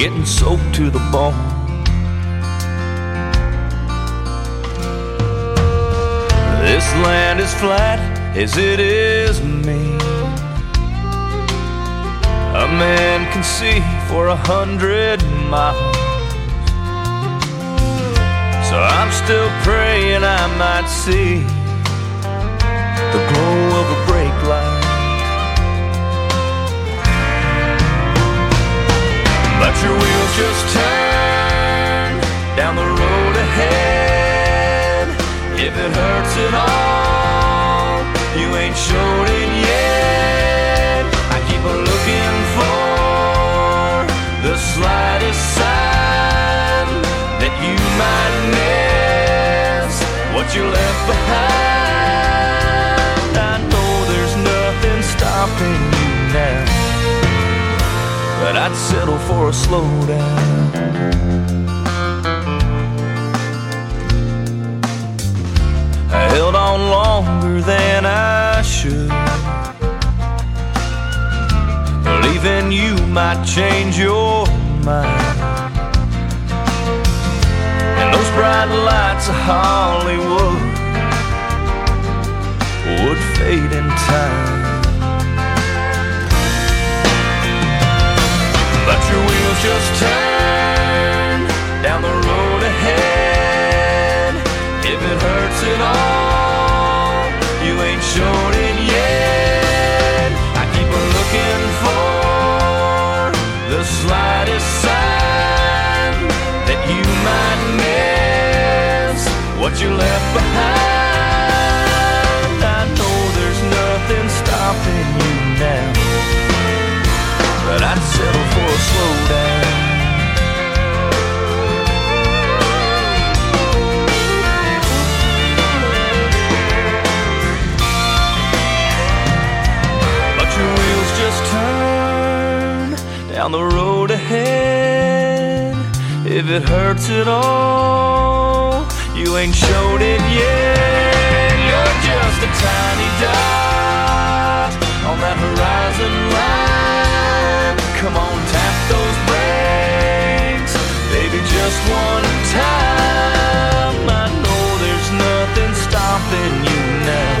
getting soaked to the bone. This land is flat as it is mean. A man can see for 100 miles. So I'm still praying I might see the glow of a brake light. Let your wheels just turn down the road ahead. If it hurts at all, you ain't showed it yet. I keep looking for the slightest sign that you might miss what you left behind. I know there's nothing stopping you now, but I'd settle for a slowdown. I held on longer than I should, believing you might change your mind. And those bright lights of Hollywood would fade in time. Let your wheels just turn down the road ahead. If it hurts at all, you ain't shown it yet. I keep looking for the slightest sign that you might miss what you left behind. I know there's nothing stopping you now, but I'd settle for a slowdown. Let your wheels just turn down the road ahead. If it hurts at all, you ain't showed it yet. You're just a tiny dot on that horizon line. Come on, tap those brakes, baby, just one time. I know there's nothing stopping you now.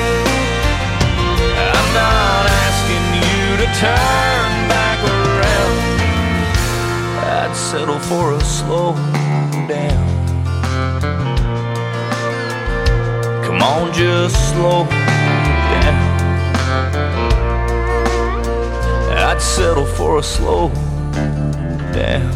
I'm not asking you to turn back around. I'd settle for a slow down. Come on, just slow down. I'd settle for a slow down.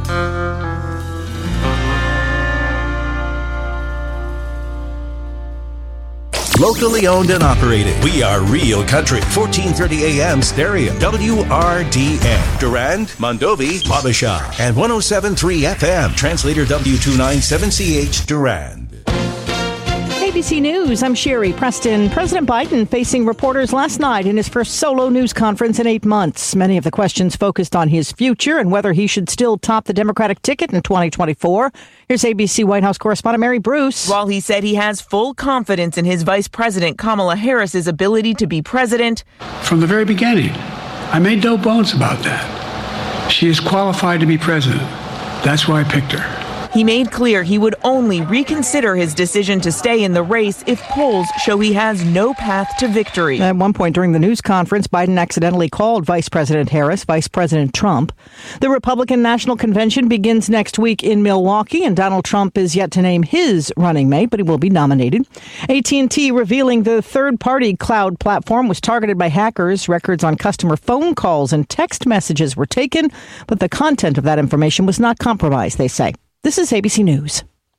Locally owned and operated. We are Real Country. 1430 AM stereo. WRDN. Durand, Mondovi, Wabasha. And 107.3 FM. Translator W297CH Durand. ABC News, I'm Sherry Preston. President Biden facing reporters last night in his first solo news conference in 8 months. Many of the questions focused on his future and whether he should still top the Democratic ticket in 2024. Here's ABC White House correspondent Mary Bruce. While he said he has full confidence in his Vice President Kamala Harris's ability to be president. From the very beginning, I made no bones about that. She is qualified to be president. That's why I picked her. He made clear he would only reconsider his decision to stay in the race if polls show he has no path to victory. At one point during the news conference, Biden accidentally called Vice President Harris Vice President Trump. The Republican National Convention begins next week in Milwaukee, and Donald Trump is yet to name his running mate, but he will be nominated. AT&T revealing the third-party cloud platform was targeted by hackers. Records on customer phone calls and text messages were taken, but the content of that information was not compromised, they say. This is ABC News.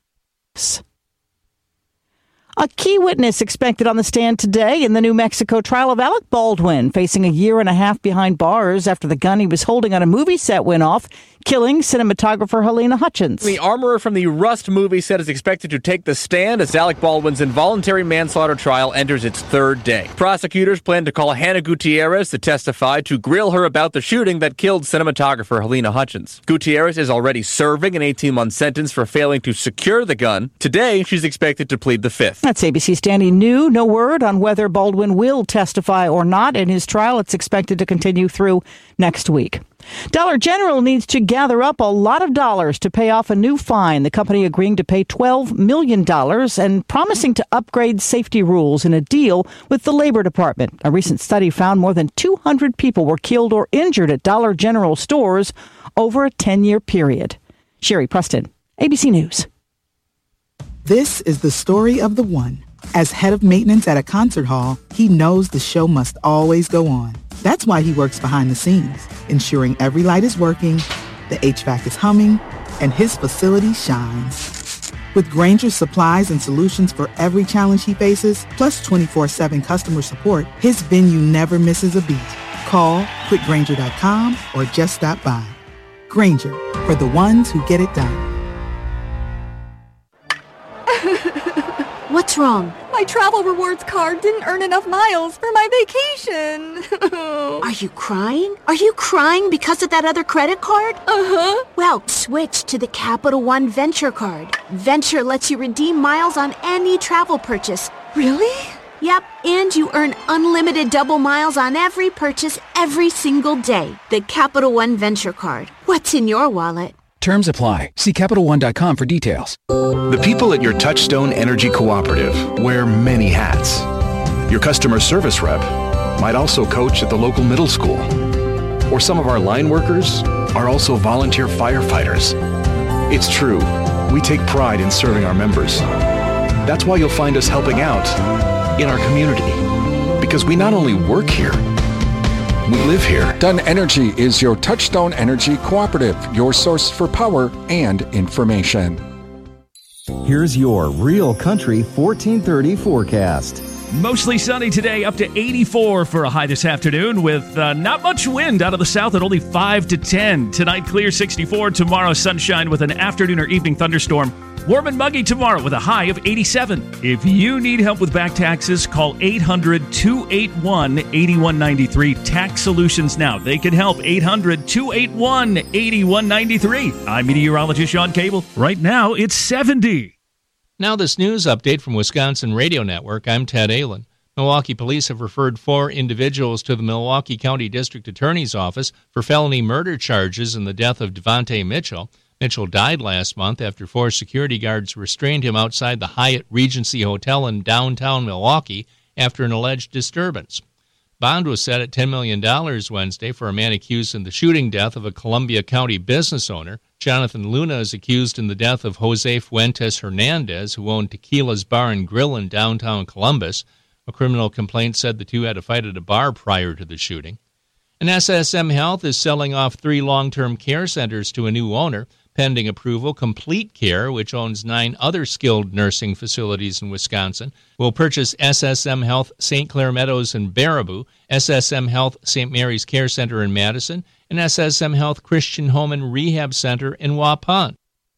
A key witness expected on the stand today in the New Mexico trial of Alec Baldwin, facing a year and a half behind bars after the gun he was holding on a movie set went off, killing cinematographer Halyna Hutchins. The armorer from the Rust movie set is expected to take the stand as Alec Baldwin's involuntary manslaughter trial enters its third day. Prosecutors plan to call Hannah Gutierrez to testify to grill her about the shooting that killed cinematographer Halyna Hutchins. Gutierrez is already serving an 18-month sentence for failing to secure the gun. Today, she's expected to plead the fifth. That's ABC's Danny New. No word on whether Baldwin will testify or not in his trial. It's expected to continue through next week. Dollar General needs to gather up a lot of dollars to pay off a new fine. The company agreeing to pay $12 million and promising to upgrade safety rules in a deal with the Labor Department. A recent study found more than 200 people were killed or injured at Dollar General stores over a 10-year period. Sherry Preston, ABC News. This is the story of the one. As head of maintenance at a concert hall, he knows the show must always go on. That's why he works behind the scenes, ensuring every light is working, the HVAC is humming, and his facility shines. With Grainger's supplies and solutions for every challenge he faces, plus 24/7 customer support, his venue never misses a beat. Call quickgrainger.com or just stop by. Grainger, for the ones who get it done. What's wrong? My travel rewards card didn't earn enough miles for my vacation. Are you crying? Are you crying because of that other credit card? Uh-huh. Well, switch to the Capital One Venture card. Venture lets you redeem miles on any travel purchase. Really? Yep, and you earn unlimited double miles on every purchase every single day. The Capital One Venture card. What's in your wallet? Terms apply. See CapitalOne.com for details. The people at your Touchstone Energy Cooperative wear many hats. Your customer service rep might also coach at the local middle school. Or some of our line workers are also volunteer firefighters. It's true, we take pride in serving our members. That's why you'll find us helping out in our community. Because we not only work here, we live here. Dunn Energy is your Touchstone Energy Cooperative, your source for power and information. Here's your Real Country 1430 forecast. Mostly sunny today, up to 84 for a high this afternoon, with not much wind out of the south at only 5 to 10. Tonight, clear 64. Tomorrow, sunshine with an afternoon or evening thunderstorm. Warm and muggy tomorrow with a high of 87. If you need help with back taxes, call 800-281-8193. Tax Solutions Now. They can help. 800-281-8193. I'm meteorologist Sean Cable. Right now, it's 70. Now this news update from Wisconsin Radio Network. I'm Ted Allen. Milwaukee police have referred 4 individuals to the Milwaukee County District Attorney's Office for felony murder charges in the death of Devontae Mitchell. Mitchell died last month after 4 security guards restrained him outside the Hyatt Regency Hotel in downtown Milwaukee after an alleged disturbance. Bond was set at $10 million Wednesday for a man accused in the shooting death of a Columbia County business owner. Jonathan Luna is accused in the death of Jose Fuentes Hernandez, who owned Tequila's Bar and Grill in downtown Columbus. A criminal complaint said the two had a fight at a bar prior to the shooting. And SSM Health is selling off 3 long-term care centers to a new owner. Pending approval, Complete Care, which owns 9 other skilled nursing facilities in Wisconsin, will purchase SSM Health St. Clair Meadows in Baraboo, SSM Health St. Mary's Care Center in Madison, and SSM Health Christian Home and Rehab Center in Waupun.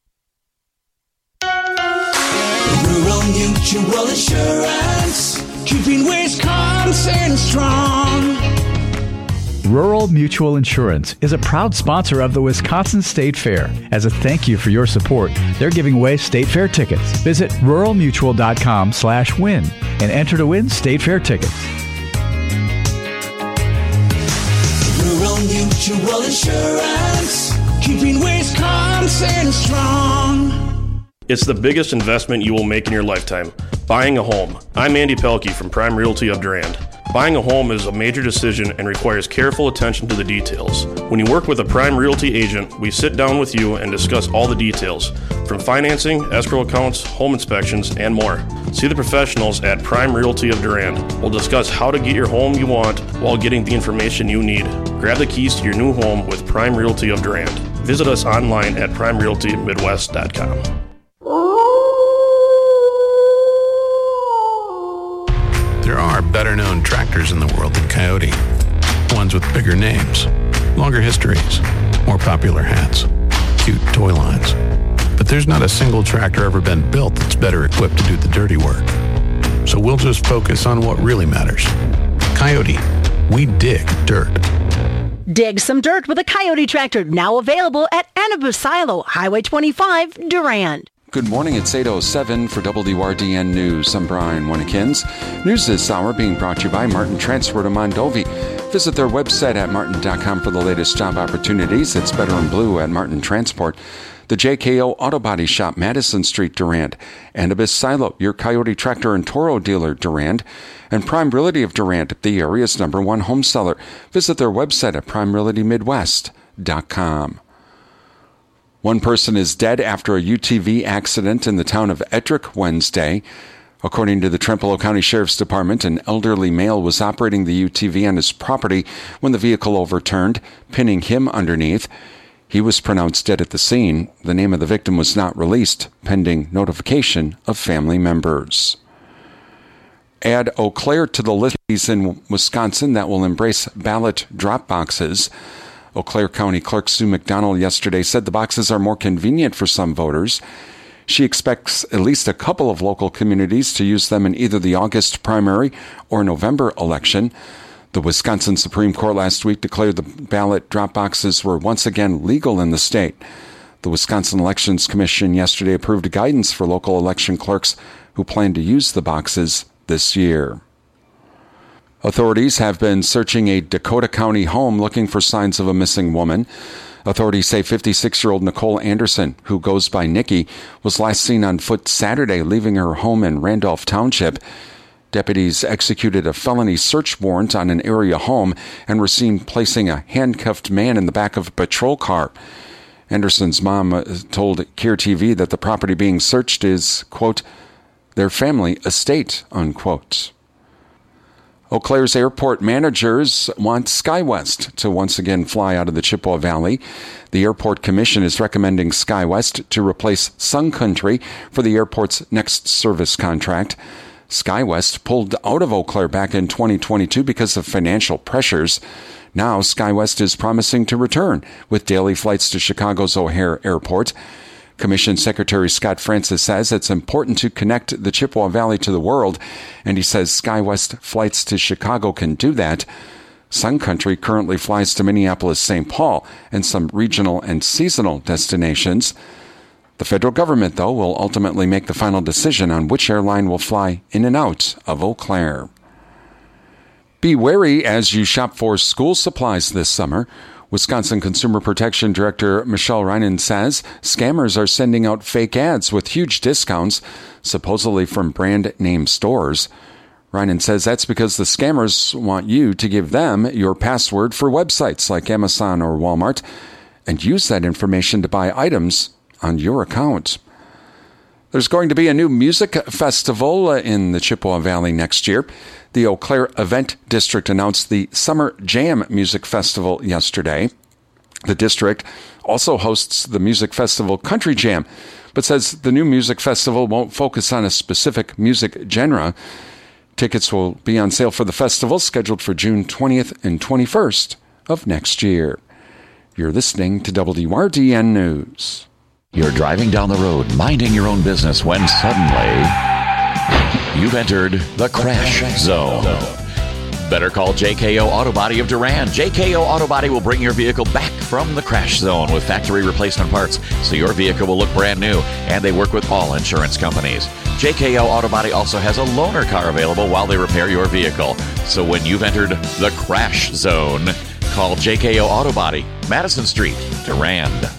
Rural Mutual Insurance, keeping Wisconsin strong. Rural Mutual Insurance is a proud sponsor of the Wisconsin State Fair. As a thank you for your support, they're giving away State Fair tickets. Visit ruralmutual.com/win and enter to win State Fair tickets. Rural Mutual Insurance, keeping Wisconsin strong. It's the biggest investment you will make in your lifetime, buying a home. I'm Andy Pelkey from Prime Realty of Durand. Buying a home is a major decision and requires careful attention to the details. When you work with a Prime Realty agent, we sit down with you and discuss all the details, from financing, escrow accounts, home inspections, and more. See the professionals at Prime Realty of Durand. We'll discuss how to get your home you want while getting the information you need. Grab the keys to your new home with Prime Realty of Durand. Visit us online at primerealtymidwest.com. There are better-known tractors in the world than Coyote. Ones with bigger names, longer histories, more popular hats, cute toy lines. But there's not a single tractor ever been built that's better equipped to do the dirty work. So we'll just focus on what really matters. Coyote, we dig dirt. Dig some dirt with a Coyote tractor, now available at Anabu Silo, Highway 25, Durand. Good morning, it's 8:07 for WRDN News. I'm Brian Winnekins. News this hour being brought to you by Martin Transport of Mondovi. Visit their website at martin.com for the latest job opportunities. It's better in blue at Martin Transport. The JKO Auto Body Shop, Madison Street, Durand. And Abyss Silo, your Coyote Tractor and Toro dealer, Durand. And Prime Realty of Durand, the area's #1 home seller. Visit their website at primerealitymidwest.com. One person is dead after a UTV accident in the town of Ettrick Wednesday. According to the Trempealeau County Sheriff's Department, an elderly male was operating the UTV on his property when the vehicle overturned, pinning him underneath. He was pronounced dead at the scene. The name of the victim was not released, pending notification of family members. Add Eau Claire to the list in Wisconsin that will embrace ballot drop boxes. Eau Claire County Clerk Sue McDonald yesterday said the boxes are more convenient for some voters. She expects at least a couple of local communities to use them in either the August primary or November election. The Wisconsin Supreme Court last week declared the ballot drop boxes were once again legal in the state. The Wisconsin Elections Commission yesterday approved guidance for local election clerks who plan to use the boxes this year. Authorities have been searching a Dakota County home looking for signs of a missing woman. Authorities say 56-year-old Nicole Anderson, who goes by Nikki, was last seen on foot Saturday leaving her home in Randolph Township. Deputies executed a felony search warrant on an area home and were seen placing a handcuffed man in the back of a patrol car. Anderson's mom told KEER TV that the property being searched is, quote, their family estate, unquote. Eau Claire's airport managers want SkyWest to once again fly out of the Chippewa Valley. The Airport Commission is recommending SkyWest to replace Sun Country for the airport's next service contract. SkyWest pulled out of Eau Claire back in 2022 because of financial pressures. Now SkyWest is promising to return with daily flights to Chicago's O'Hare Airport. Commission Secretary Scott Francis says it's important to connect the Chippewa Valley to the world, and he says SkyWest flights to Chicago can do that. Sun Country currently flies to Minneapolis-St. Paul and some regional and seasonal destinations. The federal government, though, will ultimately make the final decision on which airline will fly in and out of Eau Claire. Be wary as you shop for school supplies this summer. Wisconsin Consumer Protection Director Michelle Reinen says scammers are sending out fake ads with huge discounts, supposedly from brand name stores. Reinen says that's because the scammers want you to give them your password for websites like Amazon or Walmart and use that information to buy items on your account. There's going to be a new music festival in the Chippewa Valley next year. The Eau Claire Event District announced the Summer Jam Music Festival yesterday. The district also hosts the music festival Country Jam, but says the new music festival won't focus on a specific music genre. Tickets will be on sale for the festival, scheduled for June 20th and 21st of next year. You're listening to WRDN News. You're driving down the road, minding your own business, when suddenly you've entered the crash zone. Better call JKO Auto Body of Durand. JKO Auto Body will bring your vehicle back from the crash zone with factory replacement parts, so your vehicle will look brand new, and they work with all insurance companies. JKO Auto Body also has a loaner car available while they repair your vehicle. So when you've entered the crash zone, call JKO Auto Body, Madison Street, Durand.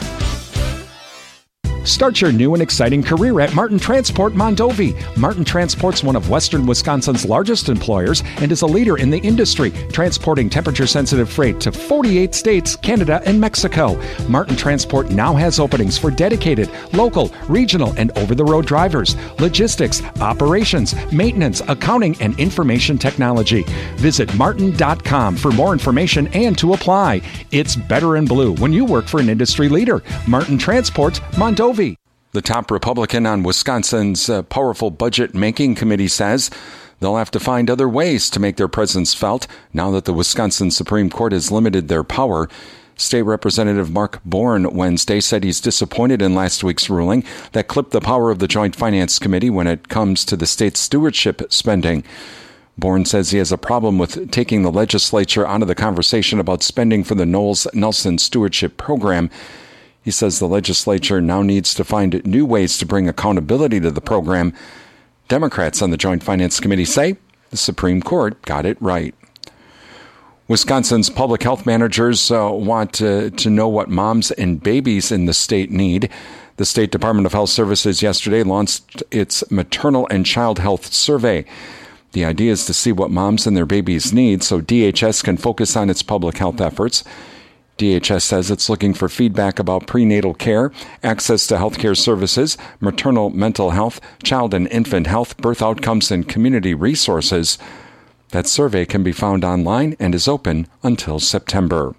Start your new and exciting career at Martin Transport Mondovi. Martin Transport's one of western Wisconsin's largest employers and is a leader in the industry, transporting temperature-sensitive freight to 48 states, Canada, and Mexico. Martin Transport now has openings for dedicated, local, regional, and over-the-road drivers, logistics, operations, maintenance, accounting, and information technology. Visit martin.com for more information and to apply. It's better in blue when you work for an industry leader. Martin Transport Mondovi. The top Republican on Wisconsin's powerful budget making committee says they'll have to find other ways to make their presence felt now that the Wisconsin Supreme Court has limited their power. State Representative Mark Bourne Wednesday said he's disappointed in last week's ruling that clipped the power of the Joint Finance Committee when it comes to the state's stewardship spending. Bourne says he has a problem with taking the legislature out of the conversation about spending for the Knowles-Nelson Stewardship Program. He says the legislature now needs to find new ways to bring accountability to the program. Democrats on the Joint Finance Committee say the Supreme Court got it right. Wisconsin's public health managers want to know what moms and babies in the state need. The State Department of Health Services yesterday launched its Maternal and Child Health Survey. The idea is to see what moms and their babies need so DHS can focus on its public health efforts. DHS says it's looking for feedback about prenatal care, access to healthcare services, maternal mental health, child and infant health, birth outcomes, and community resources. That survey can be found online and is open until September.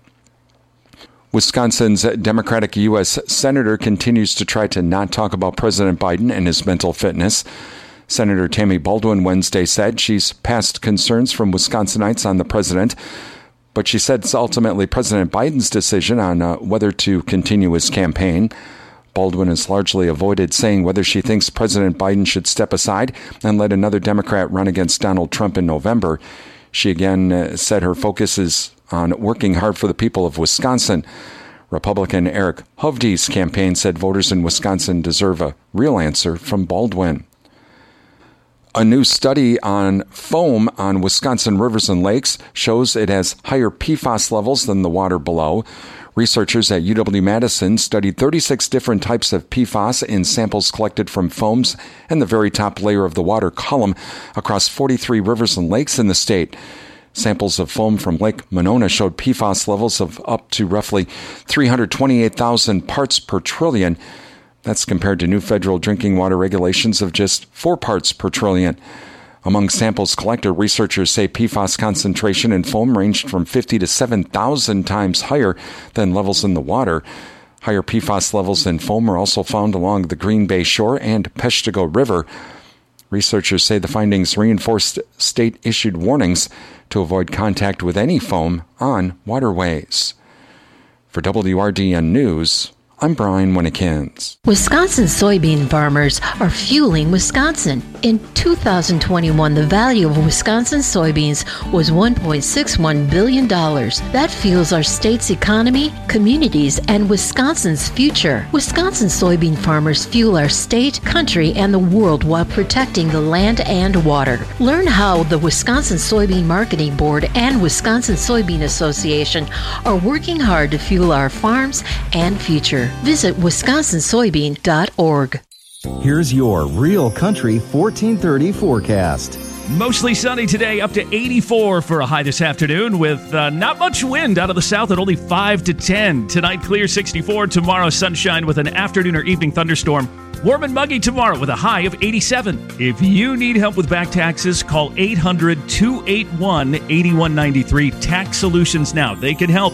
Wisconsin's Democratic U.S. Senator continues to try to not talk about President Biden and his mental fitness. Senator Tammy Baldwin Wednesday said she's passed concerns from Wisconsinites on the president, but she said it's ultimately President Biden's decision on whether to continue his campaign. Baldwin has largely avoided saying whether she thinks President Biden should step aside and let another Democrat run against Donald Trump in November. She again said her focus is on working hard for the people of Wisconsin. Republican Eric Hovde's campaign said voters in Wisconsin deserve a real answer from Baldwin. A new study on foam on Wisconsin rivers and lakes shows it has higher PFAS levels than the water below. Researchers at UW-Madison studied 36 different types of PFAS in samples collected from foams and the very top layer of the water column across 43 rivers and lakes in the state. Samples of foam from Lake Monona showed PFAS levels of up to roughly 328,000 parts per trillion. That's compared to new federal drinking water regulations of just 4 parts per trillion. Among samples collected, researchers say PFAS concentration in foam ranged from 50 to 7,000 times higher than levels in the water. Higher PFAS levels in foam are also found along the Green Bay Shore and Peshtigo River. Researchers say the findings reinforced state-issued warnings to avoid contact with any foam on waterways. For WRDN News, I'm Brian Winnikins. Wisconsin soybean farmers are fueling Wisconsin. In 2021, the value of Wisconsin soybeans was $1.61 billion. That fuels our state's economy, communities, and Wisconsin's future. Wisconsin soybean farmers fuel our state, country, and the world while protecting the land and water. Learn how the Wisconsin Soybean Marketing Board and Wisconsin Soybean Association are working hard to fuel our farms and future. Visit wisconsinsoybean.org. Here's your Real Country 1430 forecast. Mostly sunny today, up to 84 for a high this afternoon, with not much wind out of the south at only 5 to 10. Tonight, clear 64. Tomorrow, sunshine with an afternoon or evening thunderstorm. Warm and muggy tomorrow with a high of 87. If you need help with back taxes, call 800-281-8193. Tax Solutions Now. They can help.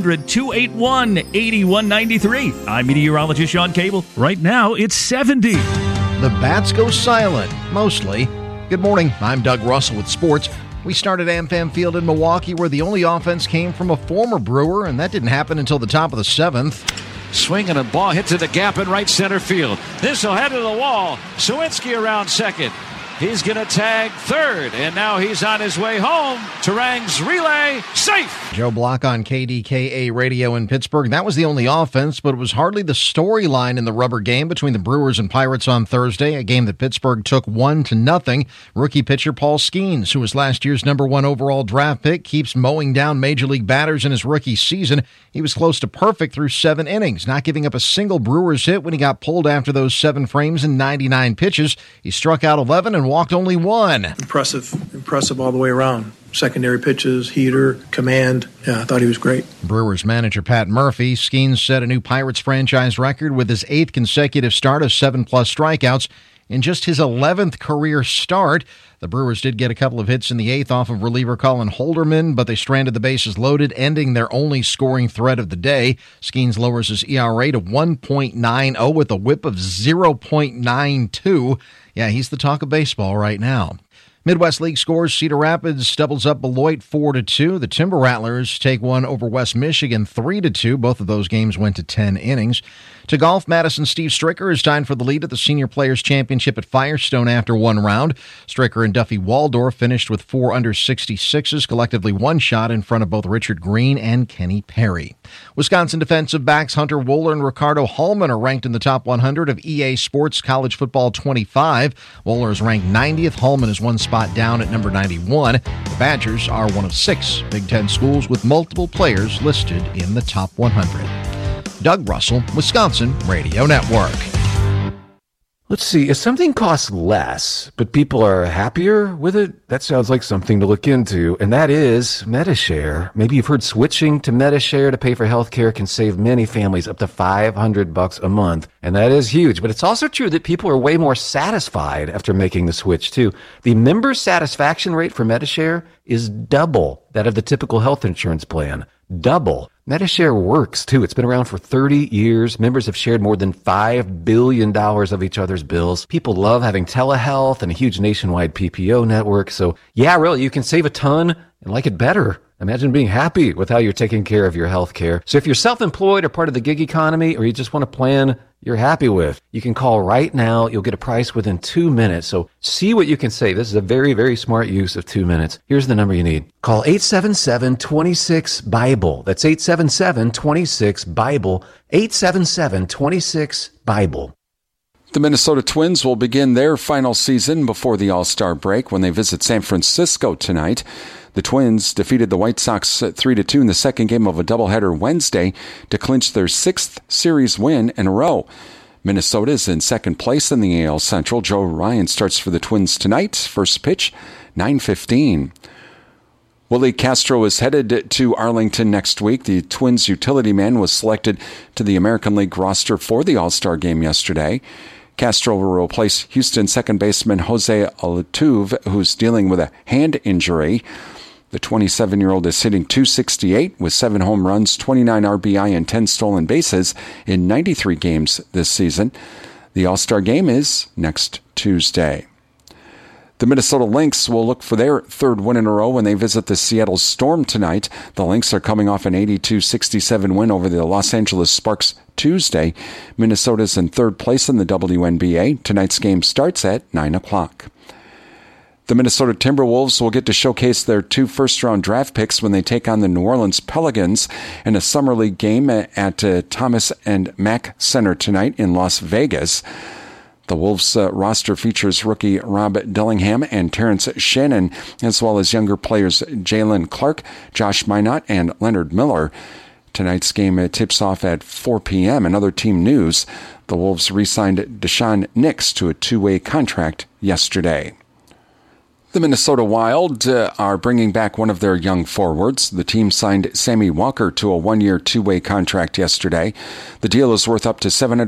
800-281-8193. I'm meteorologist Sean Cable. Right now, it's 70. The bats go silent, mostly. Good morning. I'm Doug Russell with sports. We started AmFam Field in Milwaukee, where the only offense came from a former Brewer, and that didn't happen until the top of the 7th. Swing and a ball hits in the gap in right center field. This will head to the wall. Sawinski around second. He's going to tag third, and now he's on his way home. Terang's relay, safe. Joe Block on KDKA Radio in Pittsburgh. That was the only offense, but it was hardly the storyline in the rubber game between the Brewers and Pirates on Thursday, a game that Pittsburgh took 1-0. Rookie pitcher Paul Skeens, who was last year's #1 overall draft pick, keeps mowing down major league batters in his rookie season. He was close to perfect through 7 innings, not giving up a single Brewers hit when he got pulled after those 7 frames and 99 pitches. He struck out 11 and walked only 1. Impressive all the way around. Secondary pitches, heater, command. Yeah, I thought he was great. Brewers manager Pat Murphy. Skeens set a new Pirates franchise record with his 8th consecutive start of 7+ strikeouts in just his 11th career start. The Brewers did get a couple of hits in the 8th off of reliever Colin Holderman, but they stranded the bases loaded, ending their only scoring threat of the day. Skeens lowers his ERA to 1.90 with a whip of 0.92. Yeah, he's the talk of baseball right now. Midwest League scores: Cedar Rapids doubles up Beloit 4-2. The Timber Rattlers take one over West Michigan 3-2. Both of those games went to 10 innings. To golf, Madison Steve Stricker is tied for the lead at the Senior Players Championship at Firestone after one round. Stricker and Duffy Waldorf finished with 4 under 66s, collectively one shot in front of both Richard Green and Kenny Perry. Wisconsin defensive backs Hunter Wohler and Ricardo Hallman are ranked in the top 100 of EA Sports College Football 25. Wohler is ranked 90th. Hallman is one spot down at number 91. The Badgers are one of 6 Big Ten schools with multiple players listed in the top 100. Doug Russell, Wisconsin Radio Network. Let's see, if something costs less, but people are happier with it, that sounds like something to look into, and that is Medi-Share. Maybe you've heard switching to Medi-Share to pay for healthcare can save many families up to $500 a month, and that is huge. But it's also true that people are way more satisfied after making the switch, too. The member satisfaction rate for Medi-Share is double that of the typical health insurance plan. Double. Medi-Share works, too. It's been around for 30 years. Members have shared more than $5 billion of each other's bills. People love having telehealth and a huge nationwide PPO network. So, yeah, really, you can save a ton and like it better. Imagine being happy with how you're taking care of your health care. So if you're self-employed or part of the gig economy, or you just want a plan you're happy with, you can call right now. You'll get a price within 2 minutes. So see what you can save. This is a very, very smart use of 2 minutes. Here's the number you need. Call 877-26-BIBLE. That's 877-26-BIBLE. 877-26-BIBLE. The Minnesota Twins will begin their final season before the All-Star break when they visit San Francisco tonight. The Twins defeated the White Sox 3-2 in the second game of a doubleheader Wednesday to clinch their 6th series win in a row. Minnesota is in second place in the AL Central. Joe Ryan starts for the Twins tonight. First pitch, 9:15. Willie Castro is headed to Arlington next week. The Twins utility man was selected to the American League roster for the All-Star game yesterday. Castro will replace Houston second baseman Jose Altuve, who's dealing with a hand injury. The 27-year-old is hitting .268 with 7 home runs, 29 RBI, and 10 stolen bases in 93 games this season. The All-Star game is next Tuesday. The Minnesota Lynx will look for their 3rd win in a row when they visit the Seattle Storm tonight. The Lynx are coming off an 82-67 win over the Los Angeles Sparks Tuesday. Minnesota's in 3rd place in the WNBA. Tonight's game starts at 9 o'clock. The Minnesota Timberwolves will get to showcase their 2 first-round draft picks when they take on the New Orleans Pelicans in a Summer League game at Thomas and Mack Center tonight in Las Vegas. The Wolves roster features rookie Rob Dillingham and Terrence Shannon, as well as younger players Jalen Clark, Josh Minott, and Leonard Miller. Tonight's game tips off at 4 p.m. In other team news, the Wolves re-signed Deshaun Nix to a 2-way contract yesterday. The Minnesota Wild are bringing back one of their young forwards. The team signed Sammy Walker to a 1-year, 2-way contract yesterday. The deal is worth up to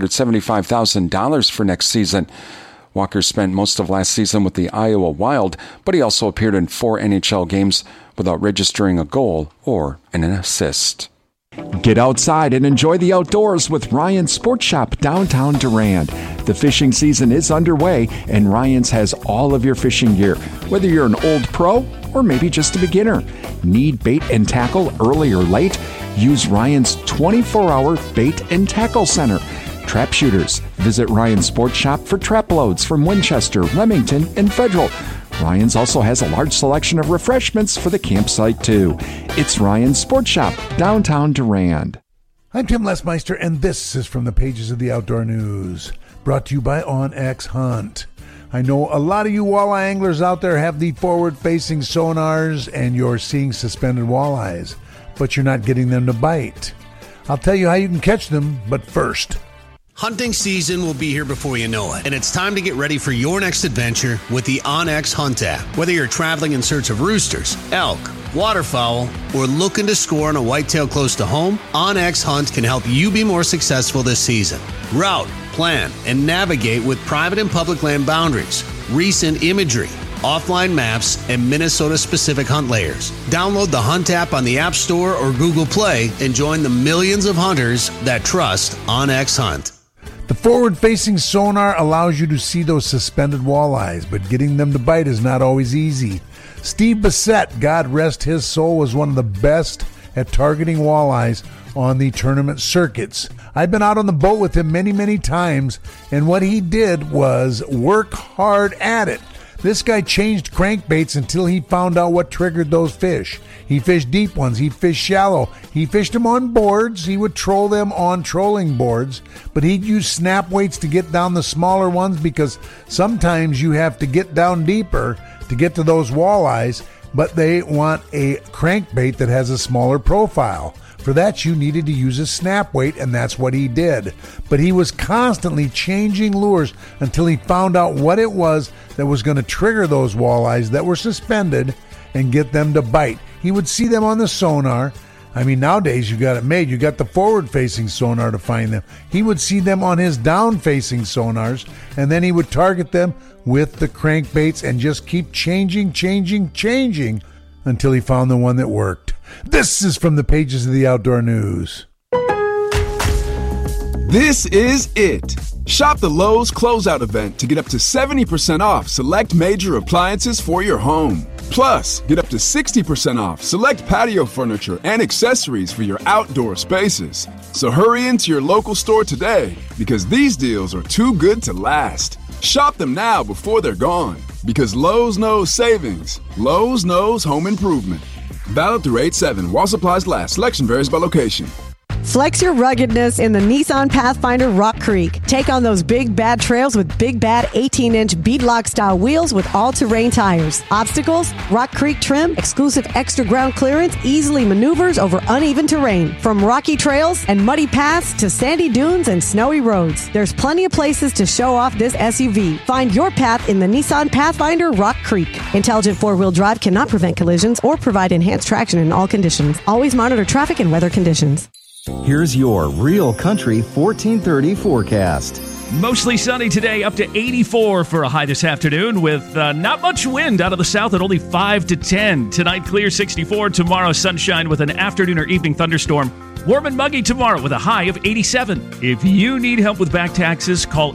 $775,000 for next season. Walker spent most of last season with the Iowa Wild, but he also appeared in 4 NHL games without registering a goal or an assist. Get outside and enjoy the outdoors with Ryan's Sports Shop downtown Durand. The fishing season is underway, and Ryan's has all of your fishing gear, whether you're an old pro or maybe just a beginner. Need bait and tackle early or late? Use Ryan's 24-hour bait and tackle center. Trap shooters, visit Ryan's Sports Shop for trap loads from Winchester, Remington, and Federal. Ryan's also has a large selection of refreshments for the campsite, too. It's Ryan's Sports Shop, downtown Durand. I'm Tim Lesmeister, and this is from the pages of the Outdoor News, brought to you by OnX Hunt. I know a lot of you walleye anglers out there have the forward-facing sonars, and you're seeing suspended walleyes, but you're not getting them to bite. I'll tell you how you can catch them, but first... Hunting season will be here before you know it, and it's time to get ready for your next adventure with the OnX Hunt app. Whether you're traveling in search of roosters, elk, waterfowl, or looking to score on a whitetail close to home, OnX Hunt can help you be more successful this season. Route, plan, and navigate with private and public land boundaries, recent imagery, offline maps, and Minnesota-specific hunt layers. Download the Hunt app on the App Store or Google Play and join the millions of hunters that trust OnX Hunt. The forward-facing sonar allows you to see those suspended walleyes, but getting them to bite is not always easy. Steve Bissett, God rest his soul, was one of the best at targeting walleyes on the tournament circuits. I've been out on the boat with him many, many times, and what he did was work hard at it. This guy changed crankbaits until he found out what triggered those fish. He fished deep ones. He fished shallow. He fished them on boards. He would troll them on trolling boards, but he'd use snap weights to get down the smaller ones because sometimes you have to get down deeper to get to those walleyes, but they want a crankbait that has a smaller profile. For that, you needed to use a snap weight, and that's what he did. But he was constantly changing lures until he found out what it was that was going to trigger those walleyes that were suspended and get them to bite. He would see them on the sonar. I mean, nowadays you got it made. You got the forward-facing sonar to find them. He would see them on his down-facing sonars, and then he would target them with the crankbaits and just keep changing until he found the one that worked. This is from the pages of the Outdoor News. This is it. Shop the Lowe's Closeout event to get up to 70% off select major appliances for your home. Plus, get up to 60% off select patio furniture and accessories for your outdoor spaces. So hurry into your local store today because these deals are too good to last. Shop them now before they're gone because Lowe's knows savings. Lowe's knows home improvement. Valid through 8/7 while supplies last. Selection varies by location. Flex your ruggedness in the Nissan Pathfinder Rock Creek. Take on those big bad trails with big bad 18-inch beadlock style wheels with all-terrain tires. Obstacles, Rock Creek trim, exclusive extra ground clearance, easily maneuvers over uneven terrain. From rocky trails and muddy paths to sandy dunes and snowy roads, there's plenty of places to show off this SUV. Find your path in the Nissan Pathfinder Rock Creek. Intelligent four-wheel drive cannot prevent collisions or provide enhanced traction in all conditions. Always monitor traffic and weather conditions. Here's your Real Country 1430 forecast. Mostly sunny today, up to 84 for a high this afternoon with not much wind out of the south at only 5 to 10. Tonight, clear 64. Tomorrow, sunshine with an afternoon or evening thunderstorm. Warm and muggy tomorrow with a high of 87. If you need help with back taxes, call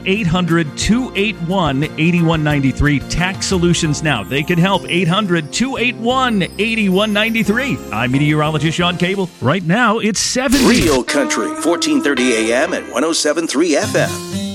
800-281-8193. Tax Solutions Now. They can help. 800-281-8193. I'm meteorologist Sean Cable. Right now, it's 70. Real Country, 1430 AM and 107.3 FM.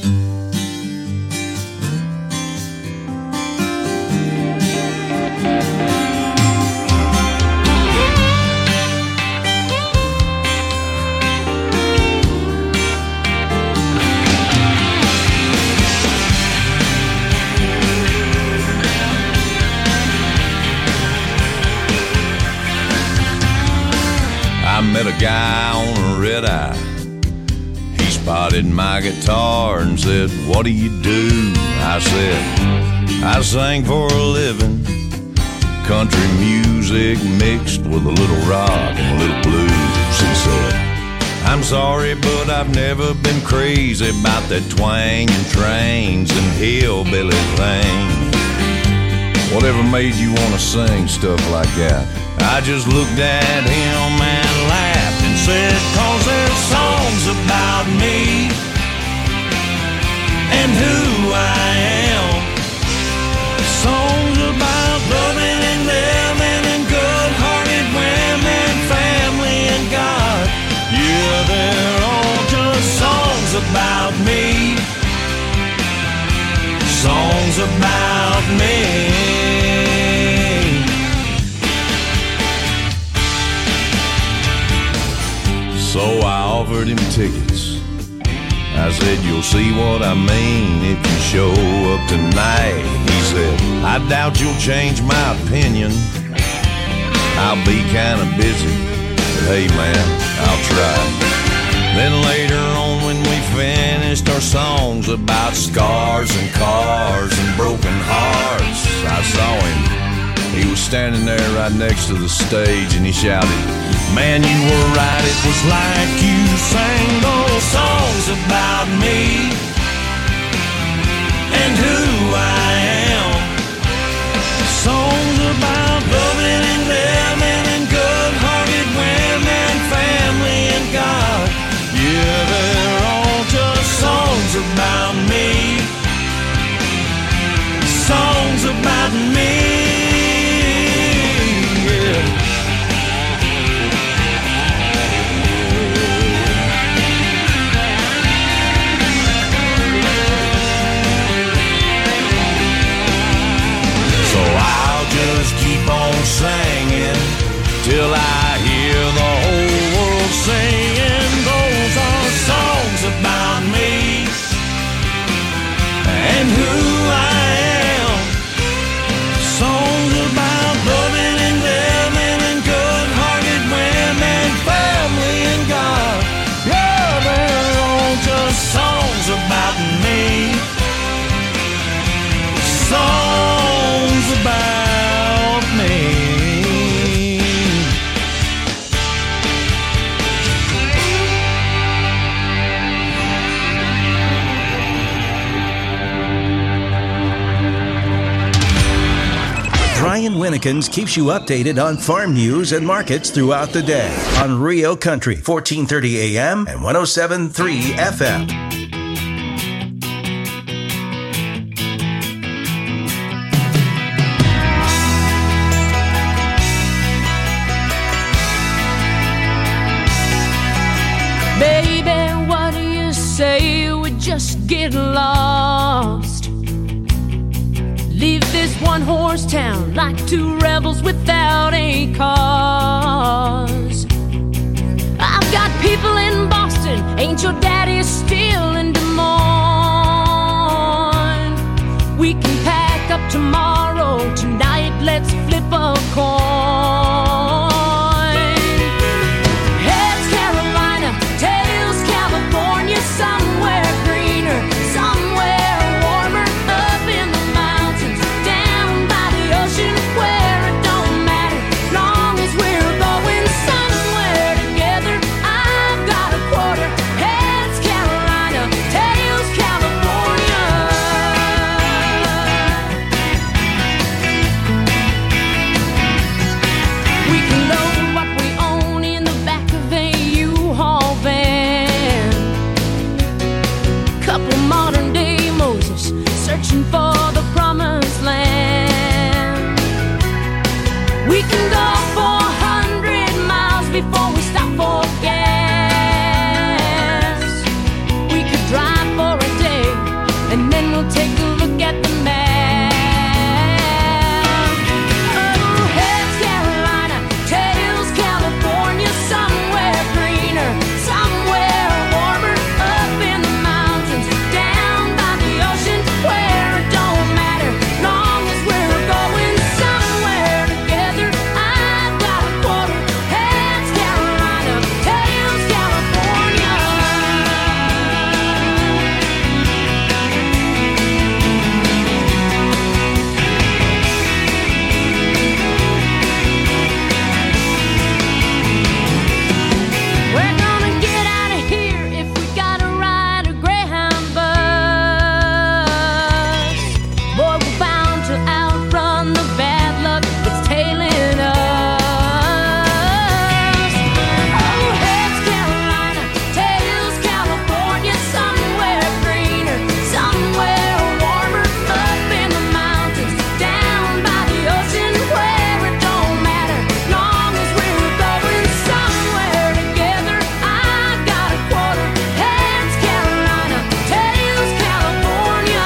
I met a guy on a red eye. He spotted my guitar and said, "What do you do?" I said, "I sing for a living, country music mixed with a little rock and a little blues." He said, "I'm sorry, but I've never been crazy about that twang and trains and hillbilly thing. Whatever made you want to sing stuff like that?" I just looked at him and laughed and said, "'Cause there's songs about me and who I am. Songs about loving and living and good-hearted women, family and God. Yeah, they're all just songs about me. Songs about me." So I offered him tickets. I said, "You'll see what I mean if you show up tonight." He said, "I doubt you'll change my opinion. I'll be kind of busy, but hey man, I'll try." Then later on when we finished our songs about scars and cars and broken hearts, I saw him. He was standing there right next to the stage and he shouted, "Man, you were right, it was like you sang those songs about me and who I am. Songs about loving and living and good-hearted women, family and God. Yeah, they're all just songs about Winnekins keeps you updated on farm news and markets throughout the day on Rio Country, 1430 AM and 107.3 FM. Baby, what do you say we just get lost? Leave this one-horse town like two rebels without a cause. I've got people in Boston, ain't your daddy still in Des Moines? We can pack up tomorrow, tonight let's flip a coin. Heads Carolina, tails California, somewhere greener, somewhere warmer, up in the mountains, down by the ocean, where it don't matter, long as we're going somewhere together. I've got a quarter. Heads Carolina, tails California. We can load what we own in the back of a U-Haul van. Couple modern day Moses searching for the promised land. We can go 400 miles before we stop for gas. We could drive for a day and then we'll take a look at the map. Oh, heads Carolina, tails California, somewhere greener, somewhere warmer, up in the mountains, down by the ocean, where it don't matter, long as we're going somewhere together. I've got a quarter. Heads Carolina, tails California. We're gonna get out of here if we gotta ride a Greyhound bus. Boy, we're bound to outrun the bad luck that's tailing us. Oh, heads Carolina, tails California, somewhere greener, somewhere warmer, up in the mountains, down by the ocean, where it don't matter, long as we're going somewhere together. I've got a quarter. Heads Carolina, tails California.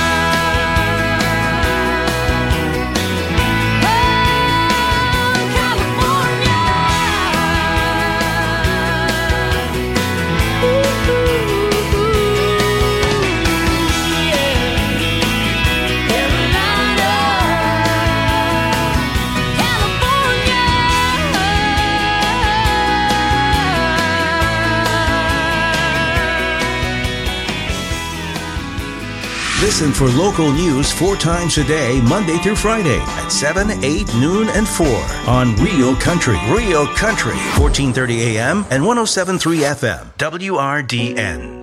Listen for local news 4 times a day, Monday through Friday at 7, 8, noon, and 4 on Rio Country. Rio Country, 1430 AM and 107.3 FM. WRDN.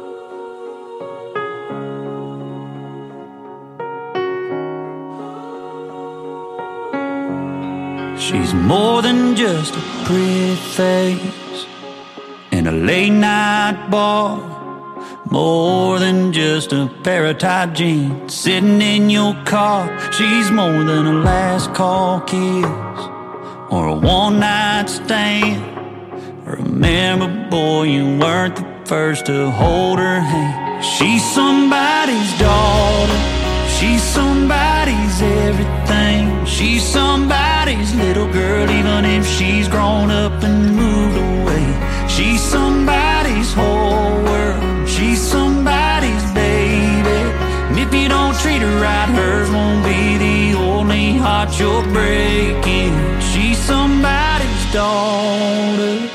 She's more than just a pretty face in a late night bar, more than just a pair of tight jeans sitting in your car. She's more than a last call kiss or a one night stand. Remember, boy, you weren't the first to hold her hand. She's somebody's daughter, she's somebody's everything. She's somebody's little girl, even if she's grown up and moved away. She's somebody's whole world, she's somebody's baby. And if you don't treat her right, hers won't be the only heart you're breaking. She's somebody's daughter.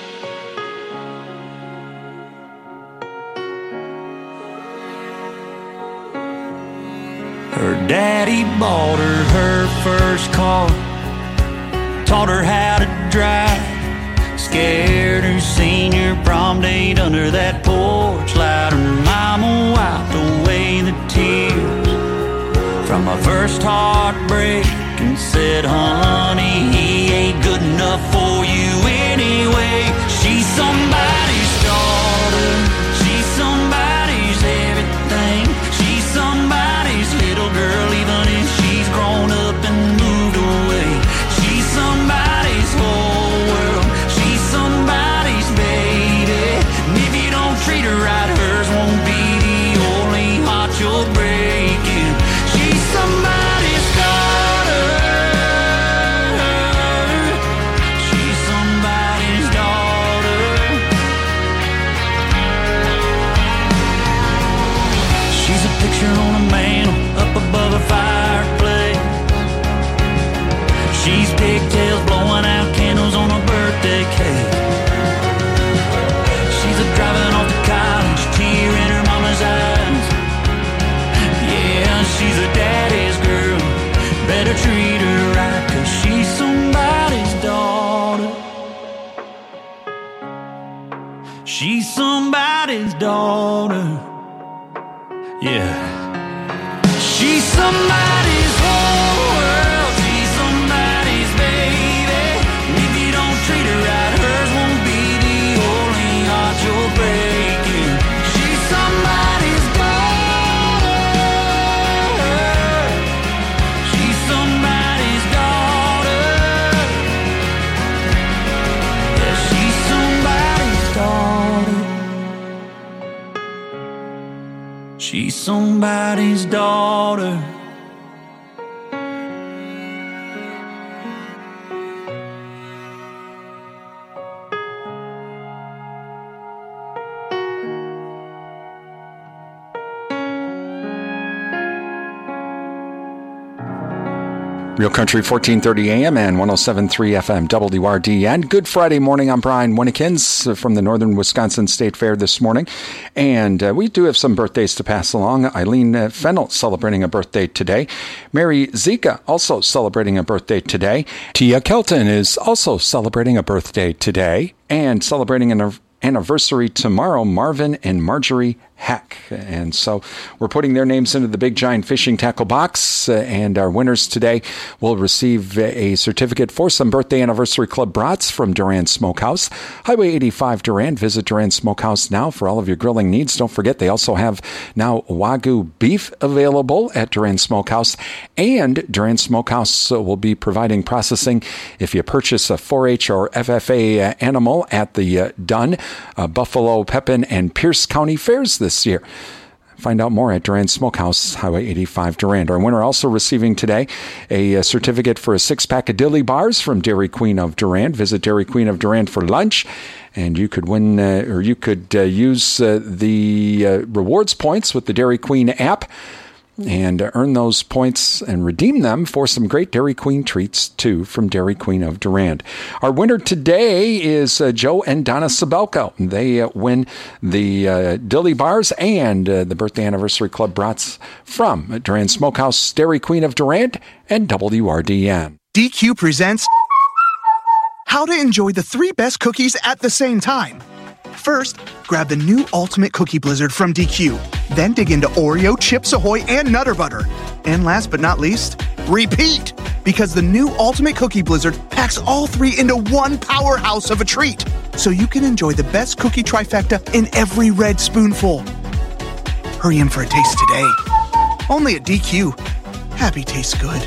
Her daddy bought her first car, taught her how to drive, scared her senior prom date under that porch light. Her mama wiped away the tears from my first heartbreak and said, honey, he ain't good enough for you anyway. She's somebody's daughter, she's somebody's everything, she's somebody's little girl, even if she's grown up and moved away. She's somebody's whole world, she's somebody's baby, and if you don't treat her right, hers won't be the only heart you're breaking. She's somebody's daughter, she's somebody's daughter. She's a picture on a mantle up above a fireplace. She's pigtails blowing out candles on a birthday cake. She's a driving off to college, tear in her mama's eyes. Yeah, she's a daddy's girl, better treat her right, 'cause she's somebody's daughter. She's somebody's daughter. Yeah. She's somebody's whole world, she's somebody's baby, and if you don't treat her right, hers won't be the only heart you're breaking. She's somebody's daughter, she's somebody's daughter. Yeah, she's somebody's daughter. She's somebody's daughter. Real Country 1430 AM and 107.3 FM WRDN. Good Friday morning. I'm Brian Winnekins from the Northern Wisconsin State Fair this morning. And we do have some birthdays to pass along. Eileen Fennell celebrating a birthday today. Mary Zika also celebrating a birthday today. Tia Kelton is also celebrating a birthday today. And celebrating an anniversary tomorrow, Marvin and Marjorie Heck. And so we're putting their names into the big giant fishing tackle box, and our winners today will receive a certificate for some birthday anniversary club brats from Durand Smokehouse. Highway 85 Durand. Visit Durand Smokehouse now for all of your grilling needs. Don't forget they also have now Wagyu beef available at Durand Smokehouse, and Durand Smokehouse will be providing processing if you purchase a 4-H or FFA animal at the Dunn, Buffalo, Pepin, and Pierce County fairs this year. Find out more at Durand Smokehouse, Highway 85 Durand. Our winner also receiving today a certificate for a 6-pack of Dilly Bars from Dairy Queen of Durand. Visit Dairy Queen of Durand for lunch, and you could win or you could use the rewards points with the Dairy Queen app and earn those points and redeem them for some great Dairy Queen treats, too, from Dairy Queen of Durand. Our winner today is Joe and Donna Sabelko. They win the Dilly Bars and the Birthday Anniversary Club brats from Durand Smokehouse, Dairy Queen of Durand, and WRDN. DQ presents how to enjoy the 3 best cookies at the same time. First, grab the new Ultimate Cookie Blizzard from DQ. Then dig into Oreo, Chips Ahoy, and Nutter Butter. And last but not least, repeat! Because the new Ultimate Cookie Blizzard packs all 3 into one powerhouse of a treat. So you can enjoy the best cookie trifecta in every red spoonful. Hurry in for a taste today. Only at DQ. Happy tastes good.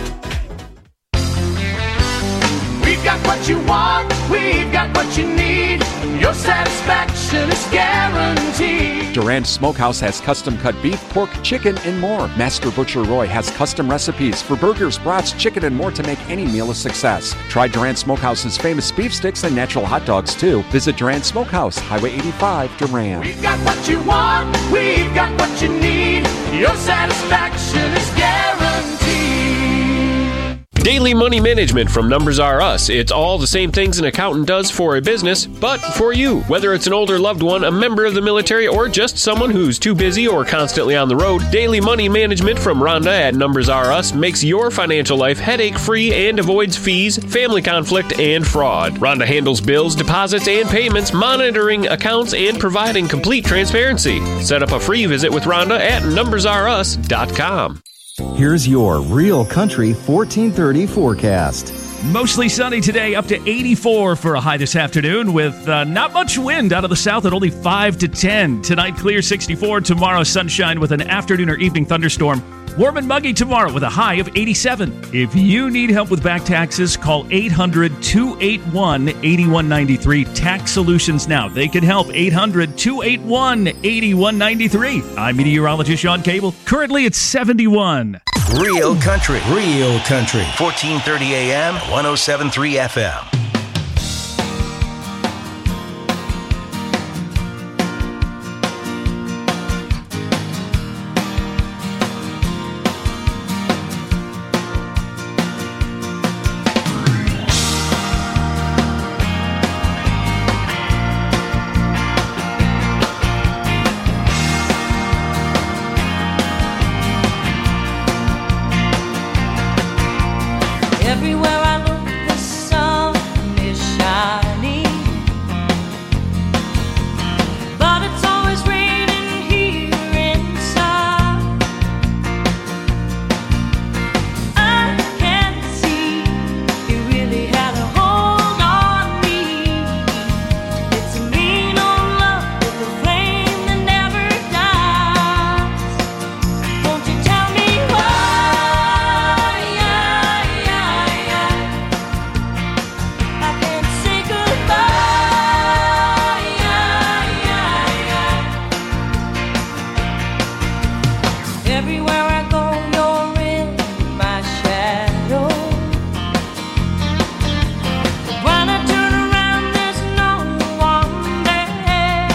We've got what you want, we've got what you need. Your satisfaction is guaranteed. Durand Smokehouse has custom-cut beef, pork, chicken, and more. Master Butcher Roy has custom recipes for burgers, brats, chicken, and more to make any meal a success. Try Durand Smokehouse's famous beef sticks and natural hot dogs, too. Visit Durand Smokehouse, Highway 85, Durand. We've got what you want, we've got what you need. Your satisfaction is guaranteed. Daily money management from Numbers R Us. It's all the same things an accountant does for a business, but for you. Whether it's an older loved one, a member of the military, or just someone who's too busy or constantly on the road, Daily Money Management from Rhonda at Numbers R Us makes your financial life headache-free and avoids fees, family conflict, and fraud. Rhonda handles bills, deposits, and payments, monitoring accounts, and providing complete transparency. Set up a free visit with Rhonda at numbersrus.com. Here's your Real Country 1430 forecast. Mostly sunny today, up to 84 for a high this afternoon, with not much wind out of the south at only 5 to 10. Tonight, clear 64. Tomorrow, sunshine with an afternoon or evening thunderstorm. Warm and muggy tomorrow with a high of 87. If you need help with back taxes, call 800-281-8193. Tax Solutions Now. They can help. 800-281-8193. I'm meteorologist Sean Cable. Currently, it's 71. Real Country. 1430 AM, 107.3 FM. Everywhere I look, the sun is shining, but it's always raining here inside. I can't see you really had a hold on me. It's a mean old love with a flame that never dies. Won't you tell me why? Everywhere I go, you're in my shadow. When I turn around, there's no one there.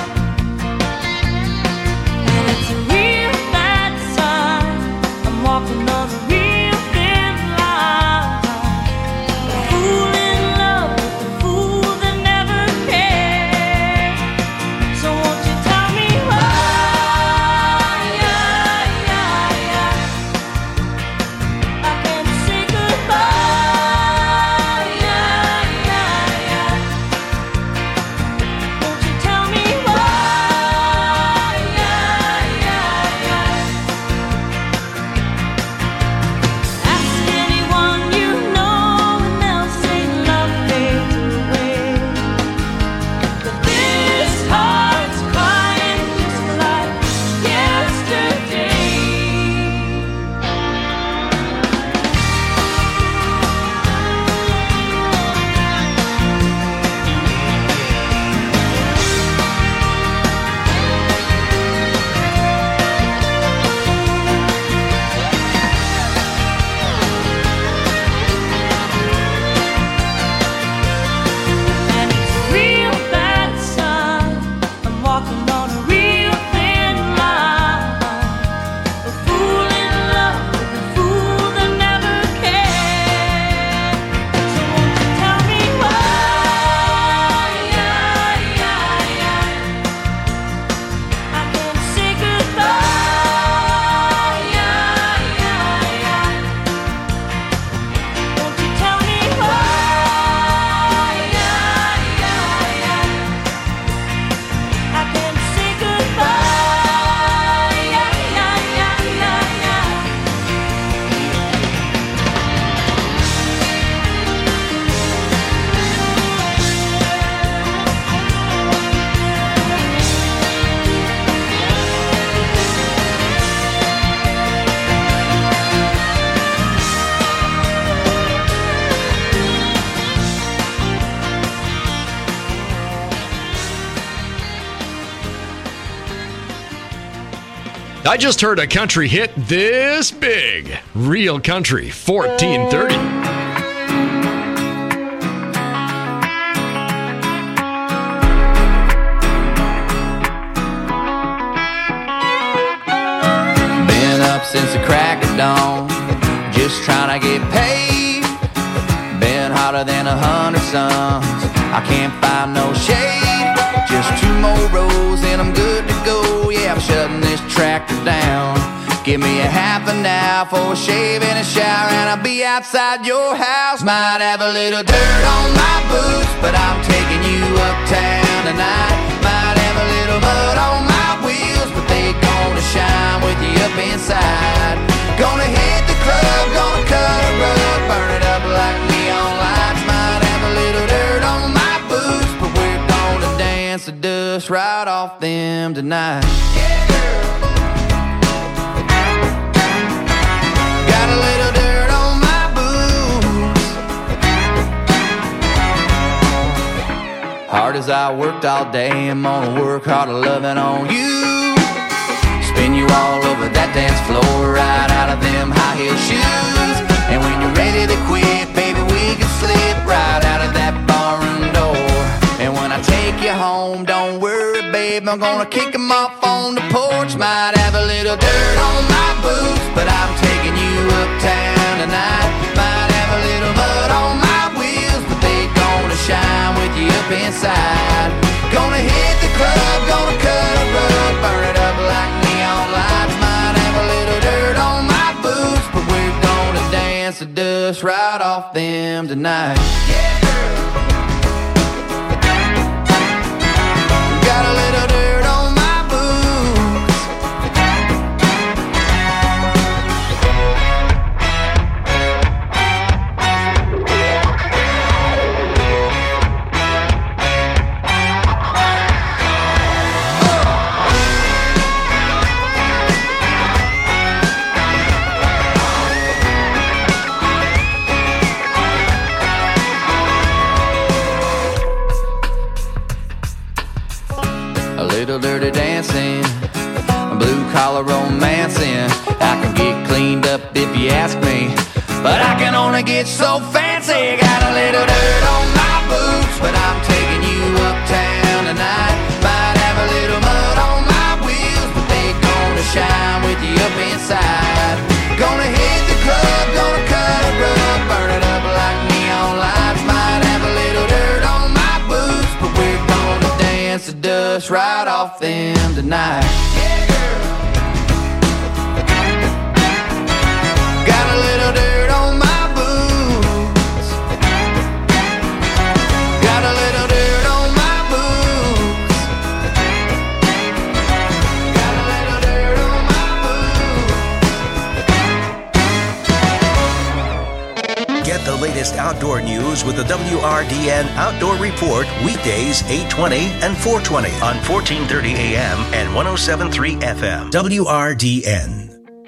And it's a real bad sign. I'm walking on a real thin line. A fool in love with a fool that never cares. So won't you tell me why? I just heard a country hit this big. Real Country 1430. Been up since the crack of dawn, just trying to get paid. Been hotter than 100 suns, I can't find no shade. Just 2 more rows and I'm good to go. Yeah, I'm shutting this tractor down. Give me a half an hour for a shave and a shower, and I'll be outside your house. Might have a little dirt on my boots, but I'm taking you uptown tonight. Might have a little mud on my wheels, but they gonna shine with you up inside. Gonna hit dance the dust right off them tonight. Got a little dirt on my boots. Hard as I worked all day, I'm gonna work harder loving on you. Spin you all over that dance floor, right out of them high heel shoes. And when you're ready to quit, baby, we can slip right out of that barroom door. And when I take you home, don't worry, babe, I'm gonna kick them off on the porch. Might have a little dirt on my boots, but I'm taking you uptown tonight. Might have a little mud on my wheels, but they gonna shine with you up inside. Gonna hit the club, gonna cut a rug, burn it up like neon lights. Might have a little dirt on my boots, but we're gonna dance the dust right off them tonight. Got a little dirt on my boots. Little dirty dancing, blue collar romancing. I can get cleaned up if you ask me, but I can only get so fancy. Got a little dirt on my boots, but I'm taking you uptown tonight. Might have a little mud on my wheels, but they gonna shine with you up inside. Gonna hit the club, gonna cut a rug, burn it up like neon lights. Might have a little dirt on my boots, but we're gonna dance the dust right off them tonight. Got a little dirt on my boots. Got a little dirt on my boots. Got a little dirt on my boots. Get the latest outdoor news with the WRDN Outdoor Report weekdays 8:20 and 4:20 on 1430 AM and 107.3 FM. WRDN.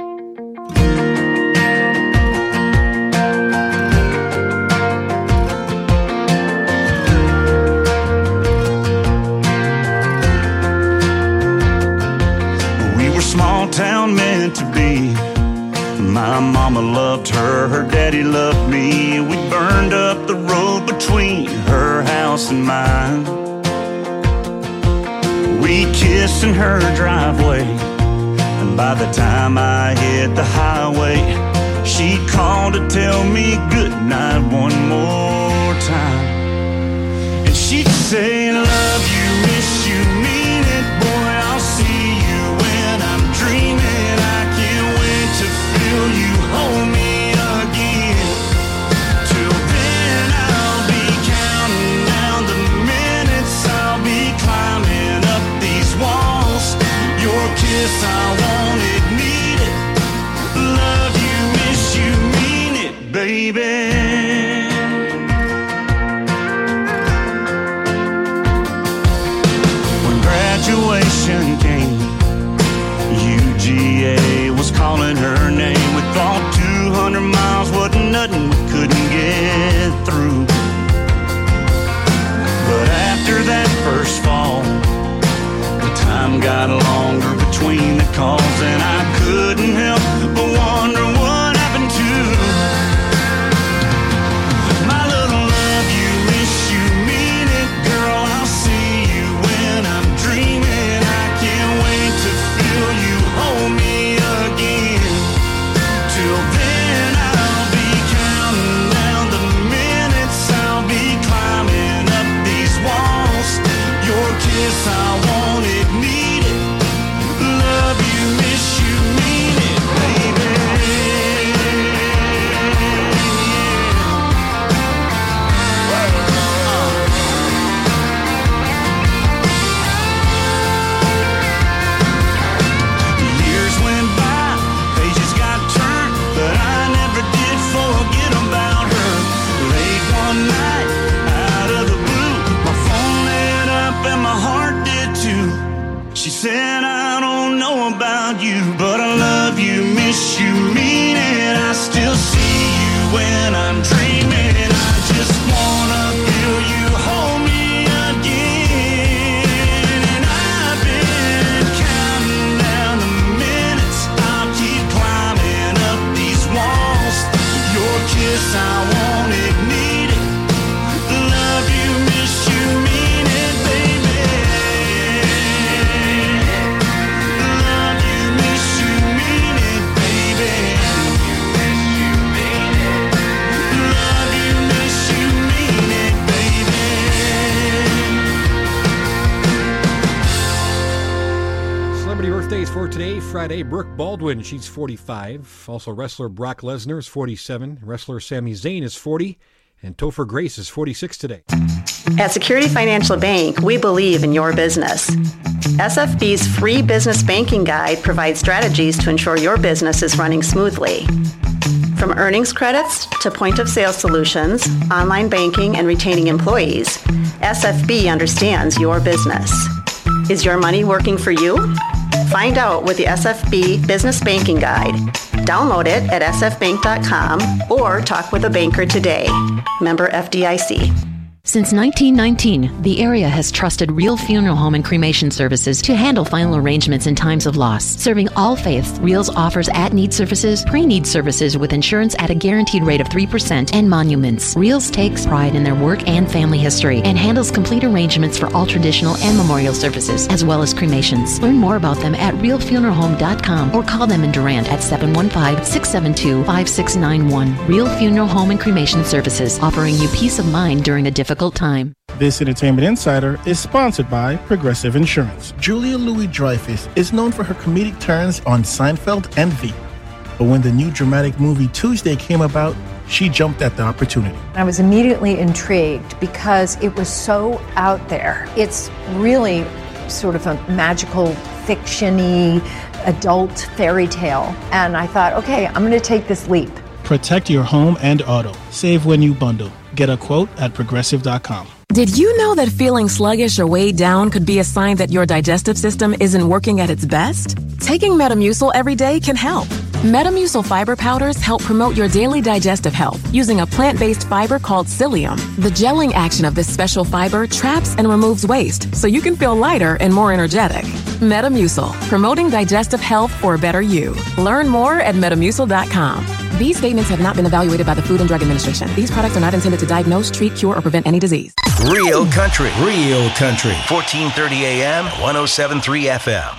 We were small town meant to be. My mama loved her, her daddy loved me. We burned up the road between her house and mine. We kissed in her driveway, and by the time I hit the highway, she called to tell me goodnight one more time. And she'd say, love you, miss you, mean it, boy, I'll see you when I'm dreaming. I can't wait to feel you hold me again. Till then I'll be counting down the minutes, I'll be climbing up these walls. Your kiss, I want it, need it. Love you, miss you, mean it, baby. When graduation came, UGA was calling her name. We thought 200 miles wasn't nothing we couldn't get through. But after that first fall, the time got longer between the calls, and I couldn't help but wonder what happened to my little love you, miss you, mean it, girl, I'll see you when I'm dreaming. I can't wait to feel you hold me again. Till then I'll be counting down the minutes, I'll be climbing up these walls. Your kiss, I want it, need it. Love you, miss you, mean it, baby. Years went by, pages got turned, but I never did forget about her. Late one night, out of the blue, my phone lit up and my heart She said, I don't know about you, but I love you, miss you, mean it. I still see you when I'm dreaming. I just wanna feel you hold me again. And I've been counting down the minutes. I'll keep climbing up these walls. Your kiss, I want it, need it. Love you, miss you, mean it, baby. Love you, miss you, mean it, baby. Love you, miss you, mean it, baby. Celebrity birthdays for today, Friday. Brooke Baldwin, she's 45. Also, wrestler Brock Lesnar is 47. Wrestler Sami Zayn is 40. And Topher Grace is 46 today. At Security Financial Bank, we believe in your business. SFB's free business banking guide provides strategies to ensure your business is running smoothly. From earnings credits to point-of-sale solutions, online banking, and retaining employees, SFB understands your business. Is your money working for you? Find out with the SFB Business Banking Guide. Download it at sfbank.com or talk with a banker today. Member FDIC. Since 1919, the area has trusted Real Funeral Home and Cremation Services to handle final arrangements in times of loss. Serving all faiths, Reals offers at-need services, pre-need services with insurance at a guaranteed rate of 3%, and monuments. Reals takes pride in their work and family history and handles complete arrangements for all traditional and memorial services, as well as cremations. Learn more about them at realfuneralhome.com or call them in Durant at 715-672-5691. Real Funeral Home and Cremation Services, offering you peace of mind during a difficult time. This Entertainment Insider is sponsored by Progressive Insurance. Julia Louis-Dreyfus is known for her comedic turns on Seinfeld and Veep. But when the new dramatic movie Tuesday came about, she jumped at the opportunity. I was immediately intrigued because it was so out there. It's really sort of a magical, fiction-y, adult fairy tale. And I thought, okay, I'm going to take this leap. Protect your home and auto. Save when you bundle. Get a quote at Progressive.com. Did you know that feeling sluggish or weighed down could be a sign that your digestive system isn't working at its best? Taking Metamucil every day can help. Metamucil fiber powders help promote your daily digestive health using a plant-based fiber called psyllium. The gelling action of this special fiber traps and removes waste so you can feel lighter and more energetic. Metamucil, promoting digestive health for a better you. Learn more at Metamucil.com. These statements have not been evaluated by the Food and Drug Administration. These products are not intended to diagnose, treat, cure, or prevent any disease. Real country, 1430 AM, 107.3 FM.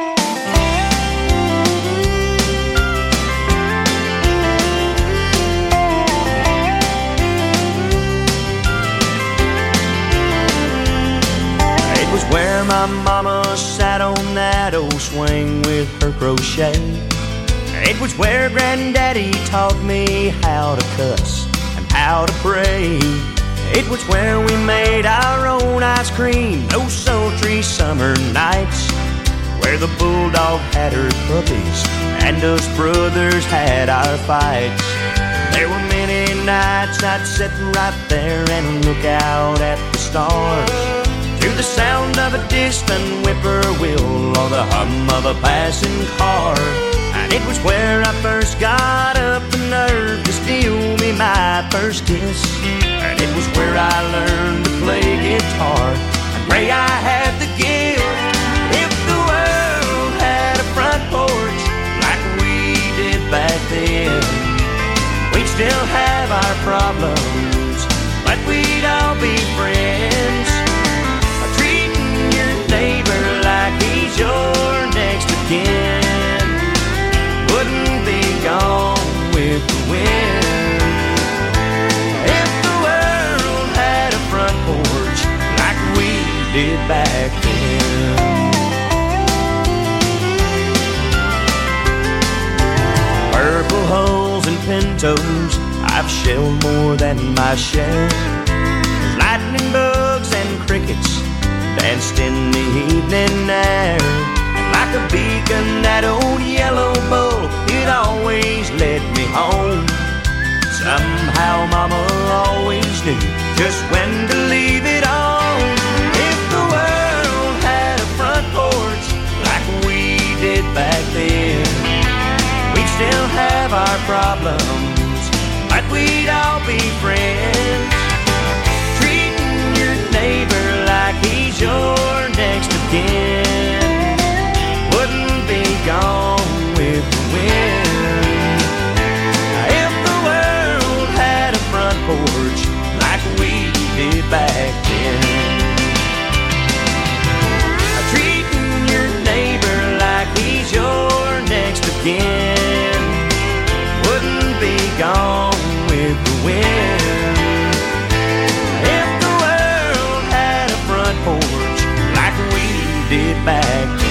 It was where my mama sat on that old swing with her crochet. It was where Granddaddy taught me how to cuss and how to pray. It was where we made our own ice cream those sultry summer nights, where the bulldog had her puppies and us brothers had our fights. There were many nights I'd sit right there and look out at the stars, through the sound of a distant whippoorwill or the hum of a passing car. And it was where I first got up the nerve to steal me my first kiss. And it was where I learned to play guitar and pray I had the gift. If the world had a front porch like we did back then, we'd still have our problems, but we'd all be friends. Treating your neighbor like he's your next of kin wouldn't be gone with the wind. If the world had a front porch like we did back then. Purple hulls and pintos, I've shelled more than my share. Lightning bugs and crickets danced in the evening air. Like a beacon, that old yellow bull, it always led me home. Somehow Mama always knew just when to leave it on. If the world had a front porch problems like we'd all be friends. Treating your neighbor like he's your next of kin wouldn't be gone with the wind. If the world had a front porch like we did back then. Treating your neighbor like he's your next of kin wouldn't be gone with the wind. If the world had a front porch like we did back then.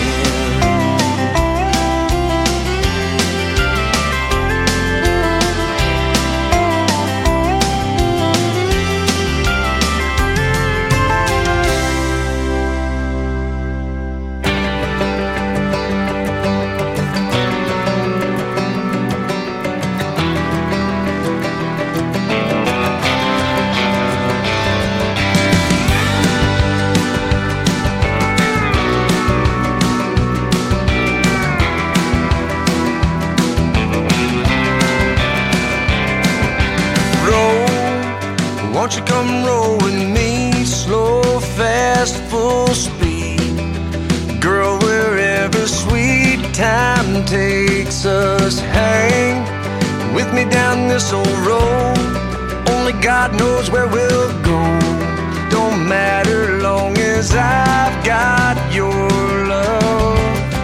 Won't you come roll with me, slow, fast, full speed? Girl, wherever sweet time takes us, hang with me down this old road. Only God knows where we'll go. Don't matter long as I've got your love.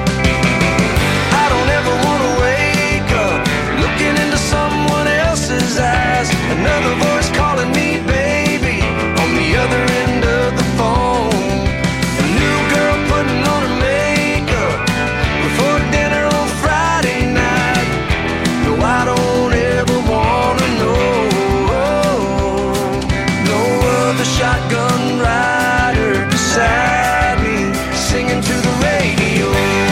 I don't ever want to wake up looking into someone else's eyes. Another voice calling me baby on the other end of the phone. A new girl putting on her makeup before dinner on Friday night. No, I don't ever wanna know. No other shotgun rider beside me singing to the radio.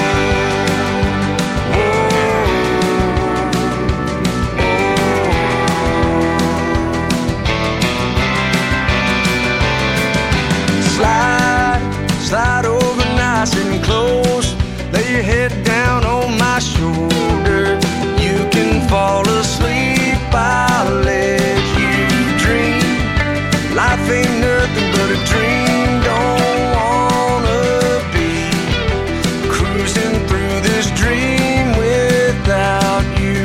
Slide over nice and close. Lay your head down on my shoulder. You can fall asleep, I'll let you dream. Life ain't nothing but a dream. Don't wanna be cruising through this dream without you.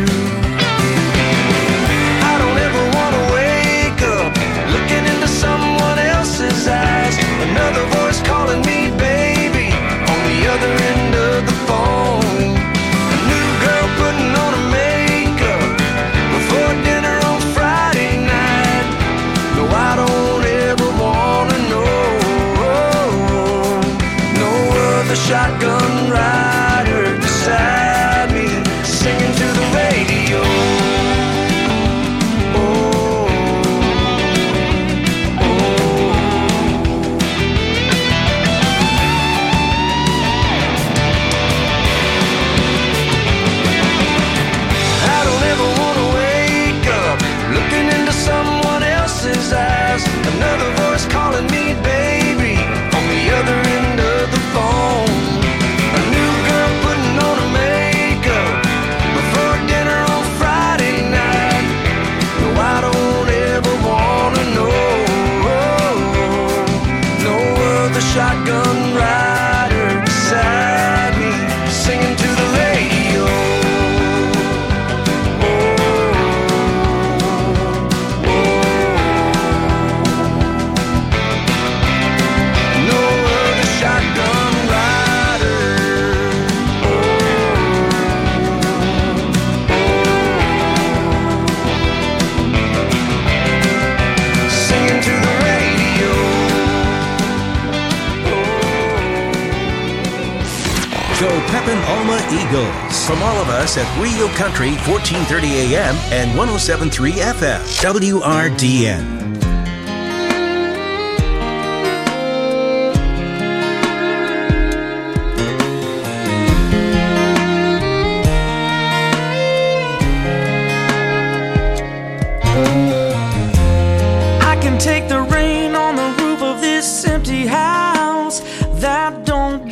I don't ever wanna wake up looking into someone else's eyes. Another voice calling me baby on the other end of the phone. A new girl putting on her makeup before dinner on Friday night. No, I don't ever wanna know. No other shotgun rider beside me singing to the radio. Another voice calling me baby on the other end of the phone. A new girl putting on her makeup before dinner on Friday night. No, I don't ever wanna know. No other shotgun rider beside me singing to the radio. Go Pepin Alma Eagles. From all of us at Rio Country, 1430 AM and 107.3 FM. WRDN. I can take the